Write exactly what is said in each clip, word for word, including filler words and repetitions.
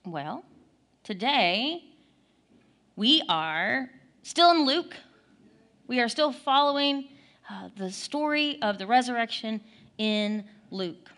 Well, today we are still in Luke. We are still following uh, the story of the resurrection in Luke.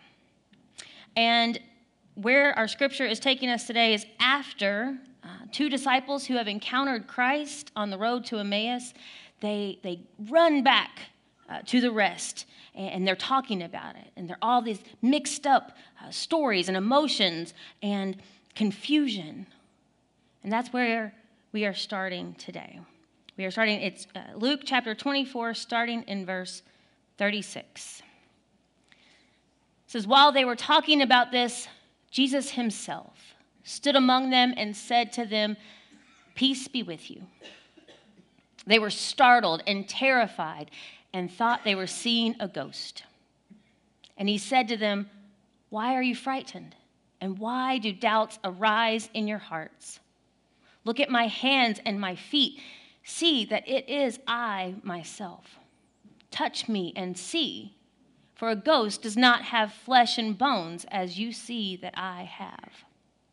And where our scripture is taking us today is after uh, two disciples who have encountered Christ on the road to Emmaus, they, they run back uh, to the rest, and, and they're talking about it. And they're all these mixed up uh, stories and emotions and confusion. And that's where we are starting today. We are starting, it's uh, Luke chapter twenty-four, starting in verse thirty-six. It says, while they were talking about this, Jesus himself stood among them and said to them, "Peace be with you." They were startled and terrified and thought they were seeing a ghost. And he said to them, "Why are you frightened? And why do doubts arise in your hearts? Look at my hands and my feet. See that it is I myself. Touch me and see, for a ghost does not have flesh and bones, as you see that I have."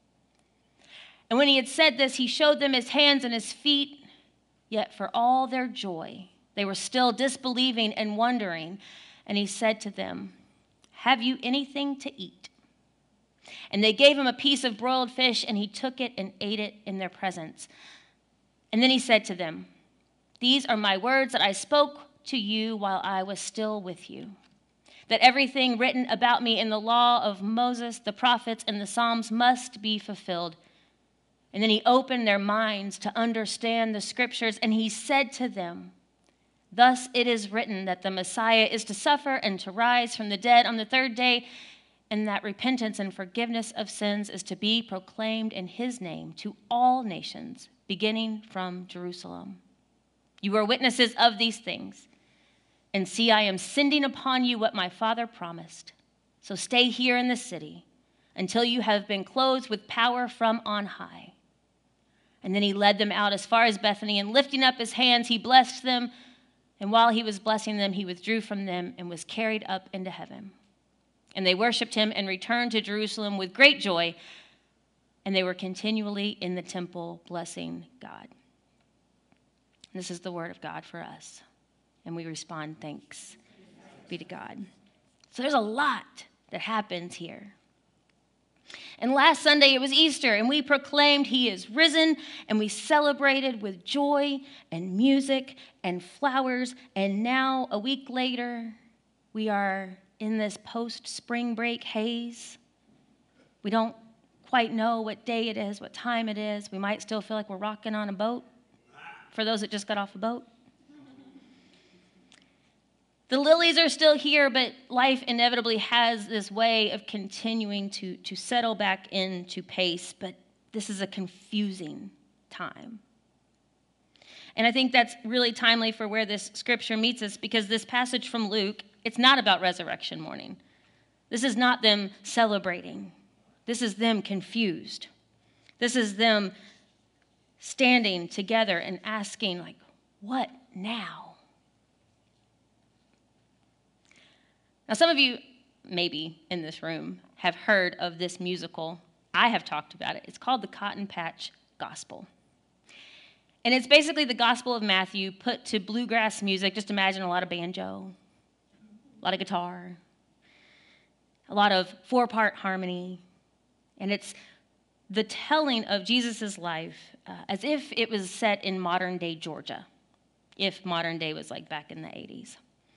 And when he had said this, he showed them his hands and his feet. Yet for all their joy, they were still disbelieving and wondering. And he said to them, "Have you anything to eat?" And they gave him a piece of broiled fish, and he took it and ate it in their presence. And then he said to them, "These are my words that I spoke to you while I was still with you, that everything written about me in the law of Moses, the prophets, and the Psalms must be fulfilled." And then he opened their minds to understand the scriptures, and he said to them, "Thus it is written that the Messiah is to suffer and to rise from the dead on the third day, and that repentance and forgiveness of sins is to be proclaimed in his name to all nations, beginning from Jerusalem. You are witnesses of these things. And see, I am sending upon you what my Father promised. So stay here in the city until you have been clothed with power from on high." And then he led them out as far as Bethany, and lifting up his hands, he blessed them. And while he was blessing them, he withdrew from them and was carried up into heaven. And they worshiped him and returned to Jerusalem with great joy, and they were continually in the temple blessing God. This is the word of God for us, and we respond, thanks be to God. So there's a lot that happens here. And last Sunday it was Easter, and we proclaimed he is risen, and we celebrated with joy and music and flowers. And now, a week later, we are in this post-spring break haze. We don't quite know what day it is, what time it is. We might still feel like we're rocking on a boat for those that just got off a boat. The lilies are still here, but life inevitably has this way of continuing to, to settle back into pace, but this is a confusing time. And I think that's really timely for where this scripture meets us, because this passage from Luke, it's not about resurrection morning. This is not them celebrating. This is them confused. This is them standing together and asking, like, what now? Now, some of you, maybe in this room, have heard of this musical. I have talked about it. It's called the Cotton Patch Gospel. And it's basically the Gospel of Matthew put to bluegrass music. Just imagine a lot of banjo, a lot of guitar, a lot of four-part harmony. And it's the telling of Jesus' life uh, as if it was set in modern-day Georgia, if modern day was like back in the eighties.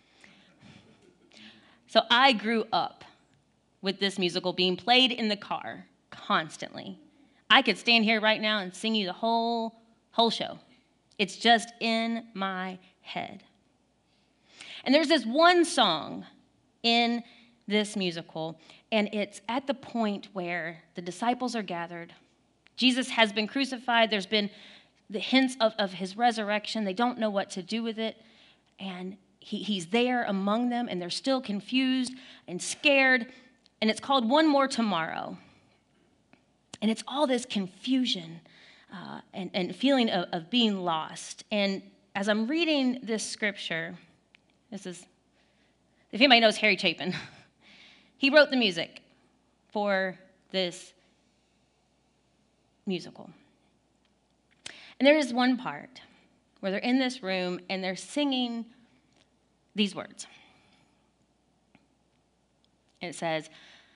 So I grew up with this musical being played in the car constantly. I could stand here right now and sing you the whole, whole show. It's just in my head. And there's this one song in this musical, and it's at the point where the disciples are gathered. Jesus has been crucified. There's been the hints of, of his resurrection. They don't know what to do with it. And he, he's there among them, and they're still confused and scared. And it's called One More Tomorrow. And it's all this confusion uh, and, and feeling of, of being lost. And as I'm reading this scripture, this is, if anybody knows Harry Chapin, he wrote the music for this musical. And there is one part where they're in this room and they're singing these words. And it says,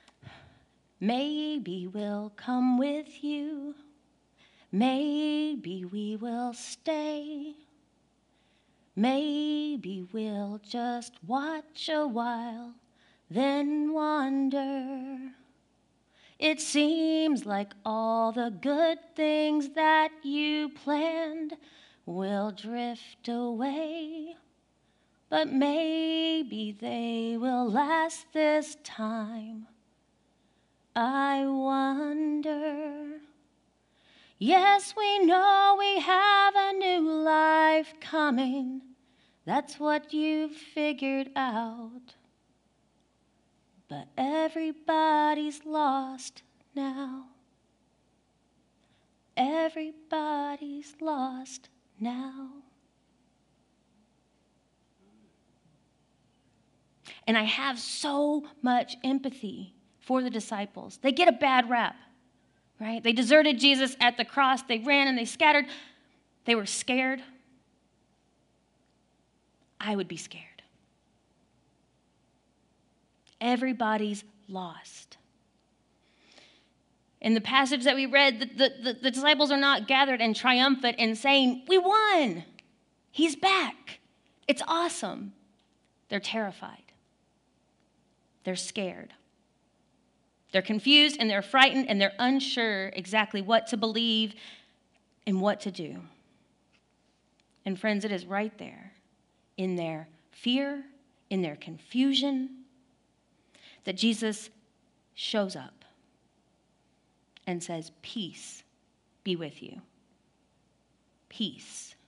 maybe we'll come with you. Maybe we will stay. Maybe we'll just watch a while, then wander. It seems like all the good things that you planned will drift away. But maybe they will last this time. I wonder. Yes, we know we have a new life coming. That's what you've figured out. But everybody's lost now. Everybody's lost now. And I have so much empathy for the disciples. They get a bad rap, right? They deserted Jesus at the cross. They ran and they scattered. They were scared. I would be scared. Everybody's lost. In the passage that we read, the, the, the, the disciples are not gathered and triumphant and saying, we won. He's back. It's awesome. They're terrified. They're scared. They're confused and they're frightened and they're unsure exactly what to believe and what to do. And friends, it is right there in their fear, in their confusion, that Jesus shows up and says, peace be with you. Peace.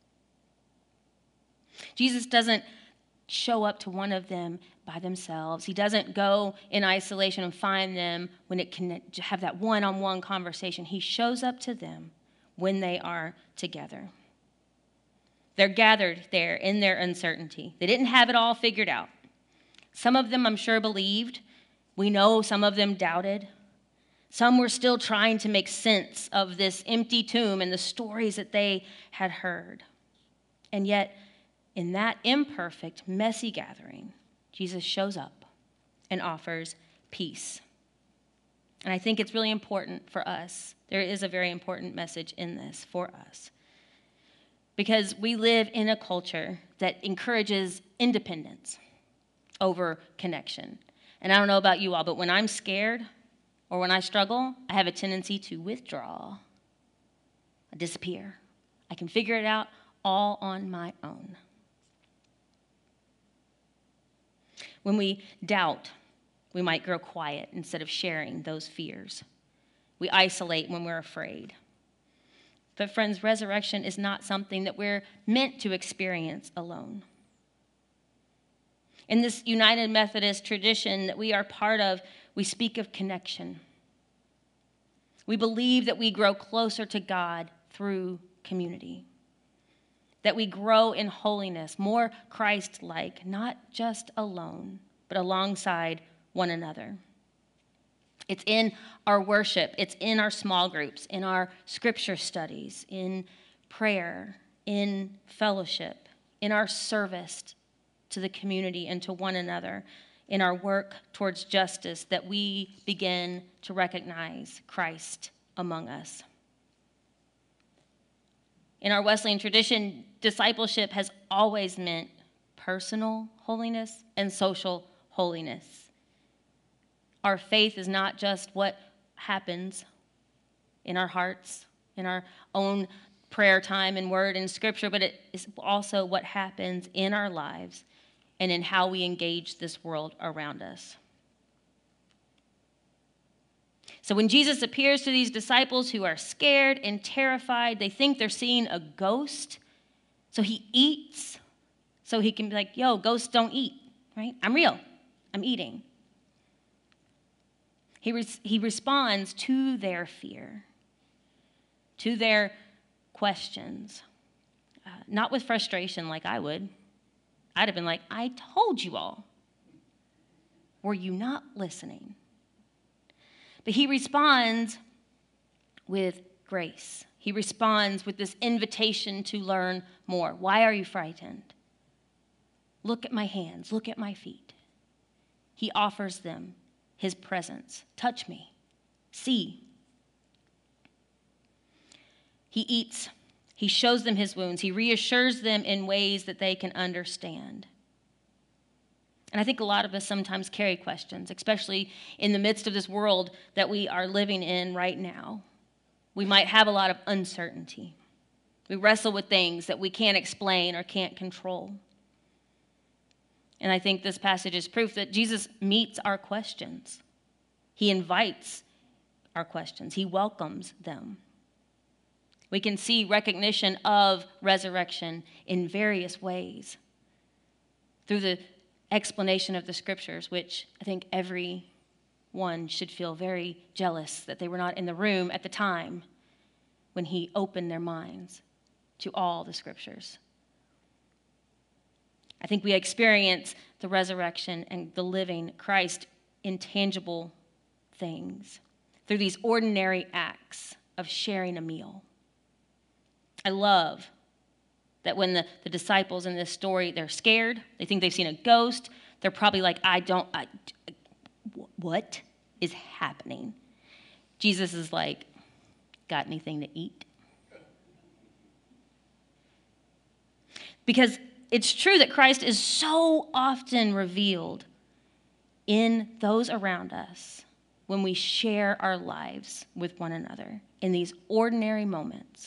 Jesus doesn't show up to one of them by themselves. He doesn't go in isolation and find them when it can have that one-on-one conversation. He shows up to them when they are together. They're gathered there in their uncertainty. They didn't have it all figured out. Some of them, I'm sure, believed. We know some of them doubted. Some were still trying to make sense of this empty tomb and the stories that they had heard. And yet, in that imperfect, messy gathering, Jesus shows up and offers peace. And I think it's really important for us. There is a very important message in this for us. Because we live in a culture that encourages independence over connection. And I don't know about you all, but when I'm scared or when I struggle, I have a tendency to withdraw. I disappear. I can figure it out all on my own. When we doubt, we might grow quiet instead of sharing those fears. We isolate when we're afraid. But friends, resurrection is not something that we're meant to experience alone. In this United Methodist tradition that we are part of, we speak of connection. We believe that we grow closer to God through community. That we grow in holiness, more Christ-like, not just alone, but alongside one another. It's in our worship, it's in our small groups, in our scripture studies, in prayer, in fellowship, in our service to the community and to one another, in our work towards justice, that we begin to recognize Christ among us. In our Wesleyan tradition, discipleship has always meant personal holiness and social holiness. Our faith is not just what happens in our hearts, in our own prayer time and word and scripture, but it is also what happens in our lives and in how we engage this world around us. So when Jesus appears to these disciples who are scared and terrified, they think they're seeing a ghost. So he eats so he can be like, yo, ghosts don't eat, right? I'm real. I'm eating. He, res- he responds to their fear, to their questions, uh, not with frustration like I would. I'd have been like, I told you all. Were you not listening? But he responds with grace. He responds with this invitation to learn more. Why are you frightened? Look at my hands. Look at my feet. He offers them his presence. Touch me. See. He eats. He shows them his wounds. He reassures them in ways that they can understand. And I think a lot of us sometimes carry questions, especially in the midst of this world that we are living in right now. We might have a lot of uncertainty. We wrestle with things that we can't explain or can't control. And I think this passage is proof that Jesus meets our questions. He invites our questions. He welcomes them. We can see recognition of resurrection in various ways through the explanation of the scriptures, which I think everyone should feel very jealous that they were not in the room at the time when he opened their minds to all the scriptures. I think we experience the resurrection and the living Christ in tangible things through these ordinary acts of sharing a meal. I love that when the, the disciples in this story, they're scared, they think they've seen a ghost, they're probably like, I don't, I, what is happening? Jesus is like, got anything to eat? Because it's true that Christ is so often revealed in those around us when we share our lives with one another in these ordinary moments.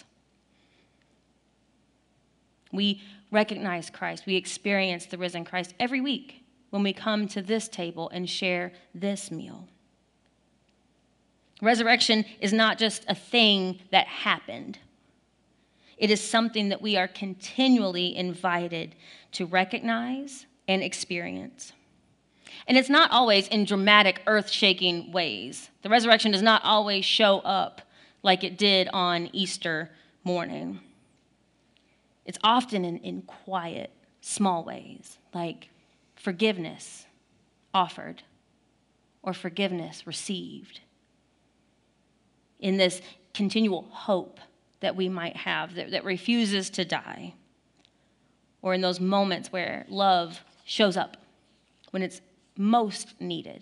We recognize Christ. We experience the risen Christ every week when we come to this table and share this meal. Resurrection is not just a thing that happened. It is something that we are continually invited to recognize and experience. And it's not always in dramatic, earth-shaking ways. The resurrection does not always show up like it did on Easter morning. It's often in, in quiet, small ways, like forgiveness offered or forgiveness received. In this continual hope that we might have that, that refuses to die, or in those moments where love shows up when it's most needed.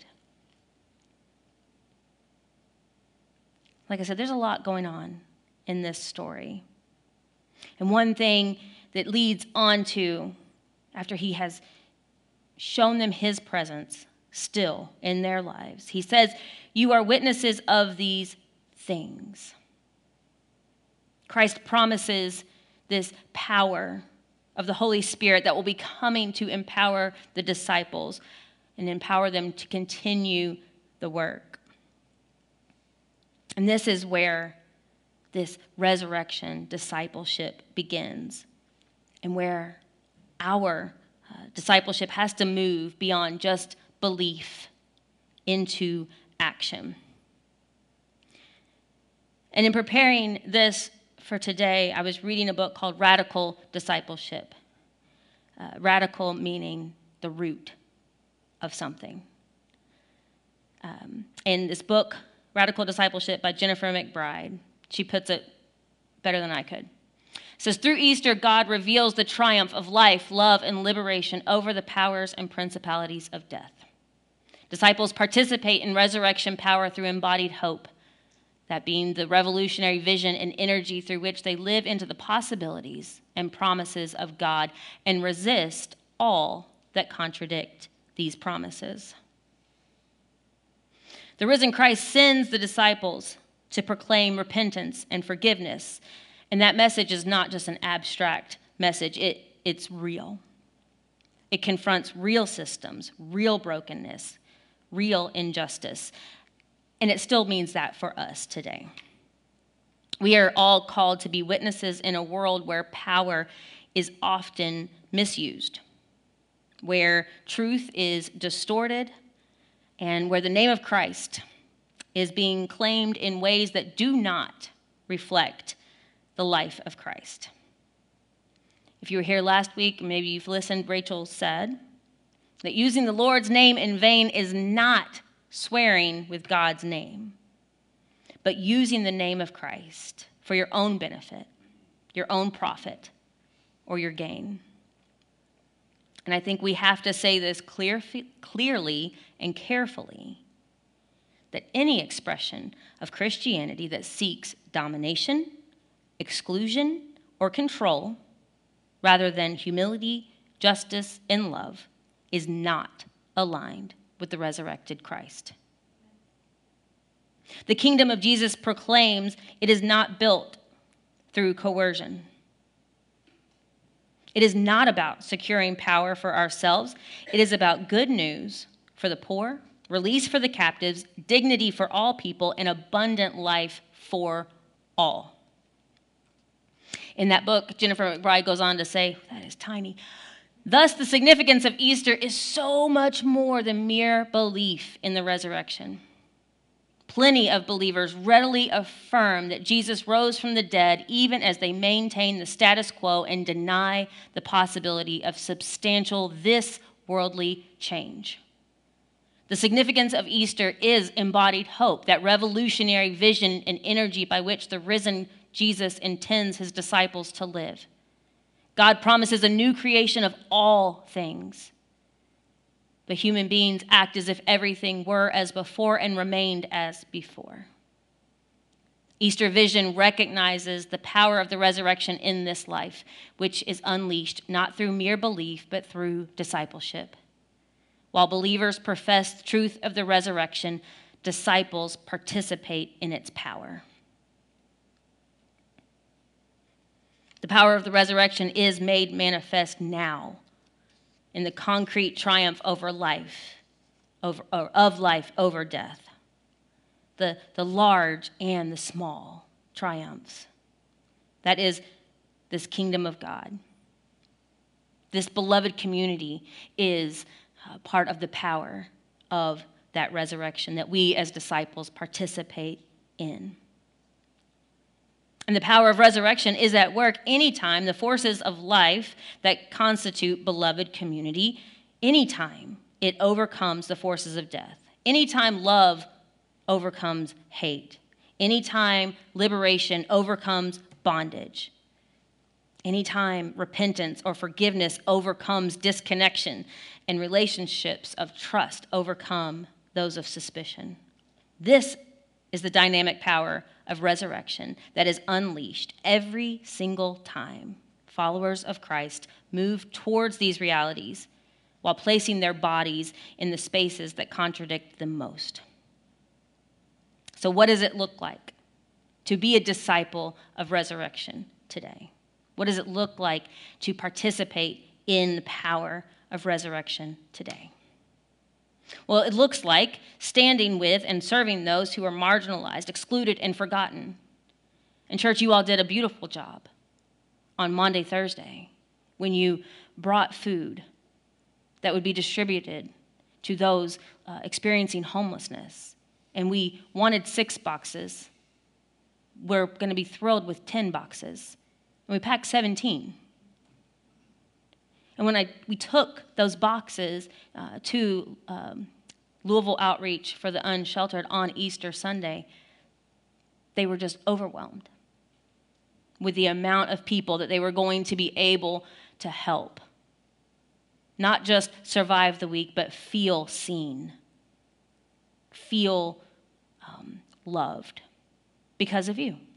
Like I said, there's a lot going on in this story. And one thing that leads on to, after he has shown them his presence still in their lives, he says, you are witnesses of these things. Christ promises this power of the Holy Spirit that will be coming to empower the disciples and empower them to continue the work. And this is where this resurrection discipleship begins, and where our uh, discipleship has to move beyond just belief into action. And in preparing this for today, I was reading a book called Radical Discipleship. Uh, radical meaning the root of something. Um, in this book, Radical Discipleship by Jennifer McBride, she puts it better than I could. It says, through Easter, God reveals the triumph of life, love, and liberation over the powers and principalities of death. Disciples participate in resurrection power through embodied hope, that being the revolutionary vision and energy through which they live into the possibilities and promises of God and resist all that contradict these promises. The risen Christ sends the disciples to proclaim repentance and forgiveness. And that message is not just an abstract message. It, it's real. It confronts real systems, real brokenness, real injustice. And it still means that for us today. We are all called to be witnesses in a world where power is often misused, where truth is distorted, and where the name of Christ is being claimed in ways that do not reflect the life of Christ. If you were here last week, maybe you've listened, Rachel said that using the Lord's name in vain is not swearing with God's name. but using the name of Christ for your own benefit, your own profit, or your gain. And I think we have to say this clear, clearly and carefully, that any expression of Christianity that seeks domination, exclusion, or control, rather than humility, justice, and love, is not aligned with the resurrected Christ. The kingdom of Jesus proclaims it is not built through coercion. It is not about securing power for ourselves. It is about good news for the poor, release for the captives, dignity for all people, and abundant life for all. In that book, Jennifer McBride goes on to say, that is tiny, thus the significance of Easter is so much more than mere belief in the resurrection. Plenty of believers readily affirm that Jesus rose from the dead, even as they maintain the status quo and deny the possibility of substantial, this worldly change. The significance of Easter is embodied hope, that revolutionary vision and energy by which the risen Jesus intends his disciples to live. God promises a new creation of all things. But human beings act as if everything were as before and remained as before. Easter vision recognizes the power of the resurrection in this life, which is unleashed not through mere belief, but through discipleship. While believers profess the truth of the resurrection, disciples participate in its power. The power of the resurrection is made manifest now in the concrete triumph over life, over, or of life over death. The, the large and the small triumphs. That is this kingdom of God. This beloved community is uh, part of the power of that resurrection that we as disciples participate in. And the power of resurrection is at work anytime the forces of life that constitute beloved community, anytime it overcomes the forces of death, anytime love overcomes hate, anytime liberation overcomes bondage, anytime repentance or forgiveness overcomes disconnection, and relationships of trust overcome those of suspicion. This is the dynamic power of resurrection that is unleashed every single time followers of Christ move towards these realities while placing their bodies in the spaces that contradict them most. So what does it look like to be a disciple of resurrection today? What does it look like to participate in the power of resurrection today? Well, it looks like standing with and serving those who are marginalized, excluded, and forgotten. And church, you all did a beautiful job on Maundy, Thursday, when you brought food that would be distributed to those uh, experiencing homelessness. And we wanted six boxes. We're going to be thrilled with ten boxes. And we packed seventeen. And when I we took those boxes uh, to um, Louisville Outreach for the Unsheltered on Easter Sunday, they were just overwhelmed with the amount of people that they were going to be able to help. Not just survive the week, but feel seen, feel um, loved because of you.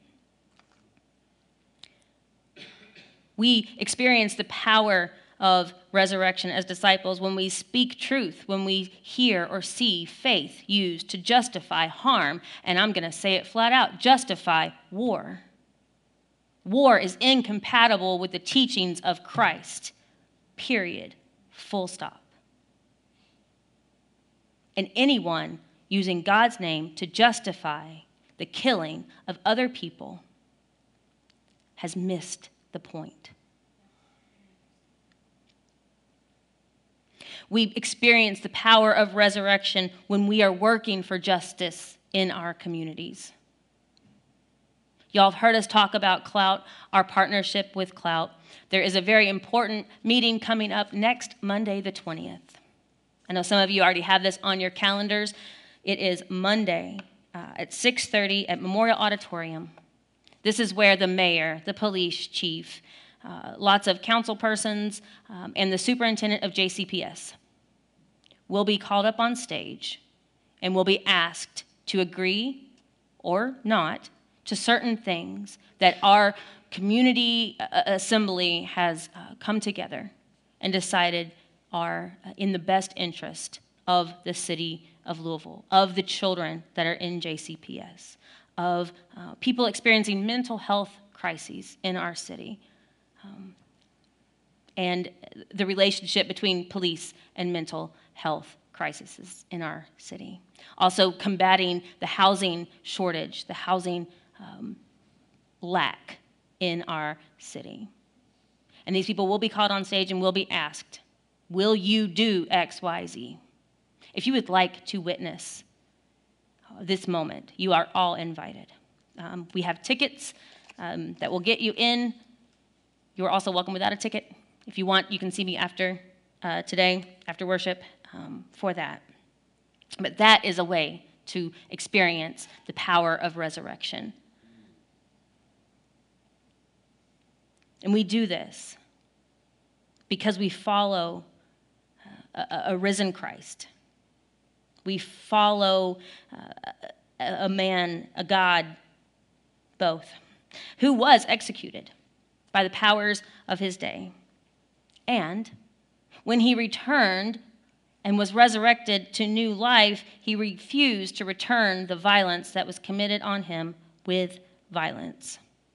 We experience the power of resurrection as disciples when we speak truth, when we hear or see faith used to justify harm, and I'm going to say it flat out, justify war. War is incompatible with the teachings of Christ, period, full stop. And anyone using God's name to justify the killing of other people has missed the point. We experience the power of resurrection when we are working for justice in our communities. Y'all have heard us talk about Clout, our partnership with Clout. There is a very important meeting coming up next Monday, the twentieth. I know some of you already have this on your calendars. It is Monday, uh, uh, at six thirty at Memorial Auditorium. This is where the mayor, the police chief, uh, lots of council persons, um, and the superintendent of J C P S will be called up on stage and will be asked to agree or not to certain things that our community uh, assembly has uh, come together and decided are uh, in the best interest of the city of Louisville, of the children that are in J C P S, of uh, people experiencing mental health crises in our city, um, and the relationship between police and mental health crises in our city. Also combating the housing shortage, the housing um, lack in our city. And these people will be called on stage and will be asked, will you do X, Y, Z? If you would like to witness this moment, you are all invited. Um, we have tickets um, that will get you in. You are also welcome without a ticket. If you want, you can see me after uh, today, after worship, um, for that. But that is a way to experience the power of resurrection. And we do this because we follow a, a risen Christ. We follow uh, a man, a God, both, who was executed by the powers of his day. And when he returned and was resurrected to new life, he refused to return the violence that was committed on him with violence.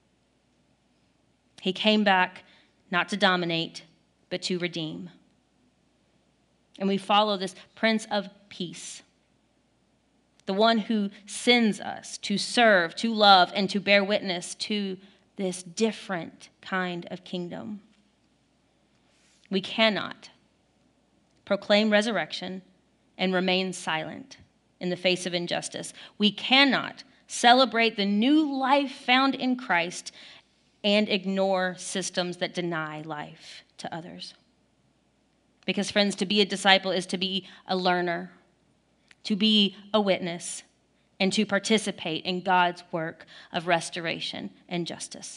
He came back not to dominate, but to redeem. And we follow this Prince of Peace, the one who sends us to serve, to love, and to bear witness to this different kind of kingdom. We cannot proclaim resurrection and remain silent in the face of injustice. We cannot celebrate the new life found in Christ and ignore systems that deny life to others. Because, friends, to be a disciple is to be a learner, to be a witness, and to participate in God's work of restoration and justice.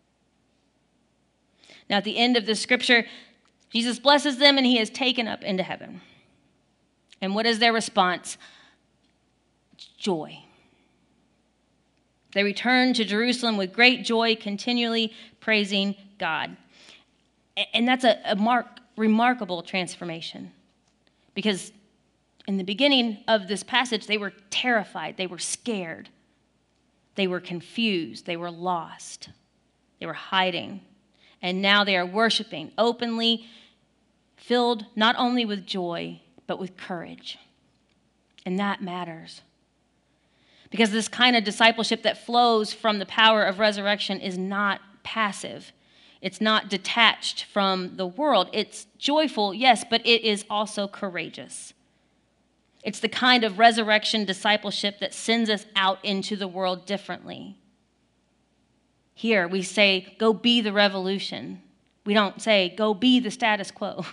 Now, at the end of the scripture, Jesus blesses them and he is taken up into heaven. And what is their response? Joy. They return to Jerusalem with great joy, continually praising God. And that's a, a mark, remarkable transformation. Because in the beginning of this passage, they were terrified. They were scared. They were confused. They were lost. They were hiding. And now they are worshiping openly, filled not only with joy, but with courage. And that matters. Because this kind of discipleship that flows from the power of resurrection is not passive. It's not detached from the world. It's joyful, yes, but it is also courageous. It's the kind of resurrection discipleship that sends us out into the world differently. Here we say, go be the revolution. We don't say, go be the status quo.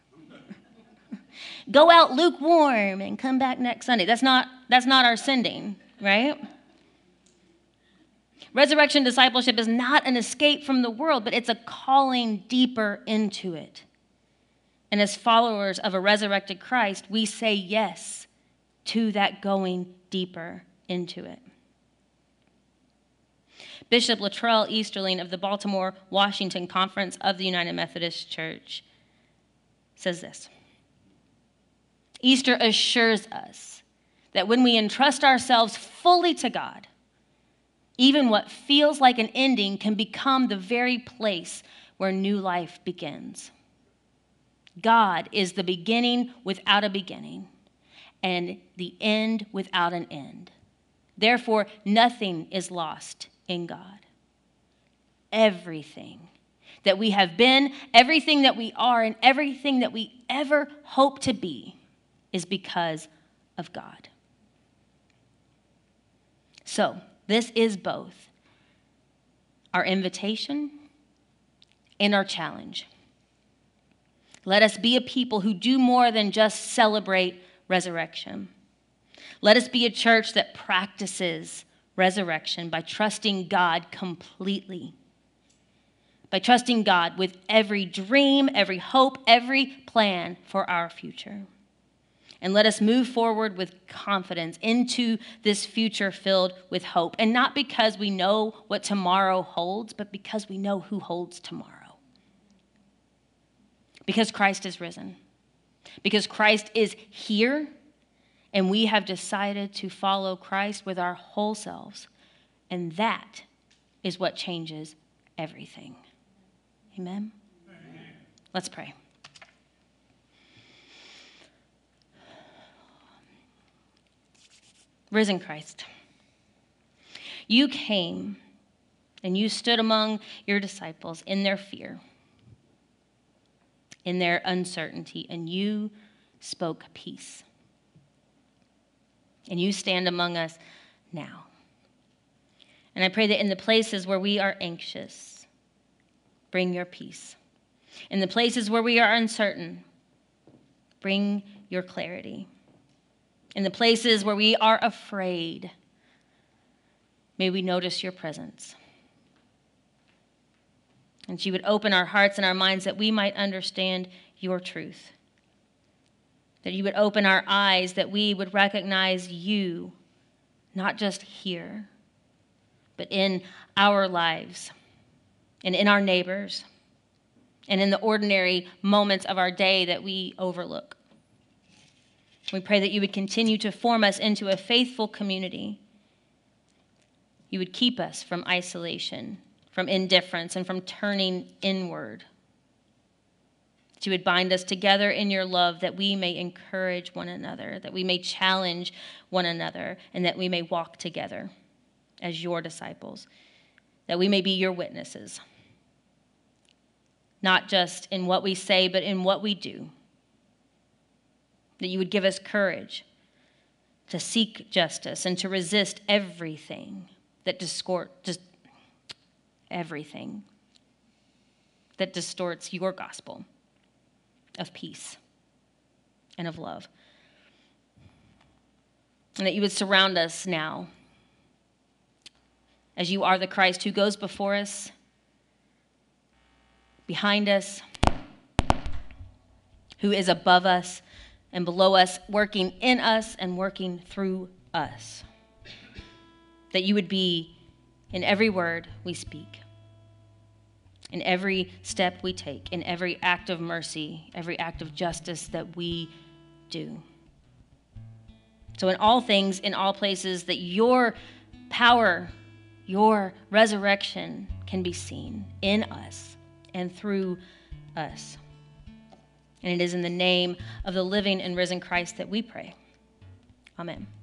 Go out lukewarm and come back next Sunday. That's not, that's not our sending, right? Resurrection discipleship is not an escape from the world, but it's a calling deeper into it. And as followers of a resurrected Christ, we say yes to that going deeper into it. Bishop Latrell Easterling of the Baltimore Washington Conference of the United Methodist Church says this: Easter assures us that when we entrust ourselves fully to God, even what feels like an ending can become the very place where new life begins. God is the beginning without a beginning and the end without an end. Therefore, nothing is lost in God. Everything that we have been, everything that we are, and everything that we ever hope to be is because of God. So, this is both our invitation and our challenge. Let us be a people who do more than just celebrate resurrection. Let us be a church that practices resurrection by trusting God completely, by trusting God with every dream, every hope, every plan for our future. And let us move forward with confidence into this future filled with hope. And not because we know what tomorrow holds, but because we know who holds tomorrow. Because Christ is risen. Because Christ is here, and we have decided to follow Christ with our whole selves. And that is what changes everything. Amen? Amen. Let's pray. Risen Christ, you came and you stood among your disciples in their fear, in their uncertainty, and you spoke peace. And you stand among us now. And I pray that in the places where we are anxious, bring your peace. In the places where we are uncertain, bring your clarity. In the places where we are afraid, may we notice your presence. And you would open our hearts and our minds that we might understand your truth. That you would open our eyes, that we would recognize you, not just here, but in our lives and in our neighbors and in the ordinary moments of our day that we overlook. We pray that you would continue to form us into a faithful community. You would keep us from isolation, from indifference, and from turning inward. That you would bind us together in your love, that we may encourage one another, that we may challenge one another, and that we may walk together as your disciples, that we may be your witnesses, not just in what we say, but in what we do. That you would give us courage to seek justice and to resist everything that distort, just everything that distorts your gospel of peace and of love. And that you would surround us now as you are the Christ who goes before us, behind us, who is above us and below us, working in us and working through us. That you would be in every word we speak, in every step we take, in every act of mercy, every act of justice that we do. So in all things, in all places, that your power, your resurrection can be seen in us and through us. And it is in the name of the living and risen Christ that we pray. Amen.